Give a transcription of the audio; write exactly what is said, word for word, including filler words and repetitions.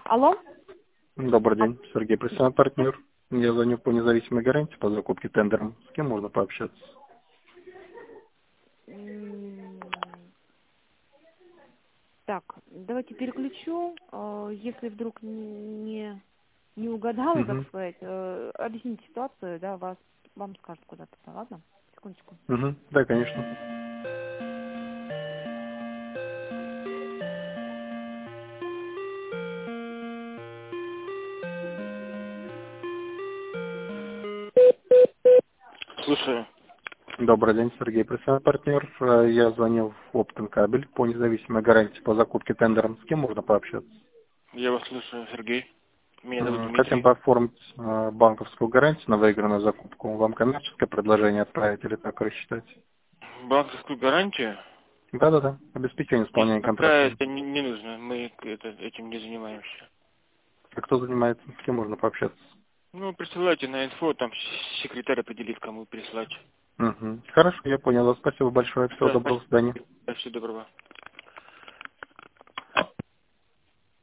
Алло? Добрый А, день, Сергей, профессиональный партнер. Я звоню по независимой гарантии по закупке тендером. С кем можно пообщаться? м, Так, давайте переключу. Э, Если вдруг не, не угадала, так Угу. сказать, э, объясните ситуацию, да, вас, вам скажут куда-то, ладно? Секундочку. Угу. Да, конечно. Слушаю. Добрый день, Сергей, профессиональный партнер. Э, Я звонил в Оптом кабель по независимой гарантии по закупке тендером. С кем можно пообщаться? Я вас слушаю, Сергей. Меня зовут М, Хотим Дмитрий. бы оформить э, банковскую гарантию на выигранную закупку. Вам коммерческое предложение отправить или так рассчитать? Банковскую гарантию? Да-да-да. Обеспечение Нет, исполнения пока контракта. это не, не нужно. Мы это, этим не занимаемся. А кто занимается? С кем можно пообщаться? Ну, присылайте на инфо, там с- секретарь определит, кому прислать. Угу. Хорошо, я понял. Спасибо большое. Всего Да, доброго. До свидания. спасибо. Всего доброго.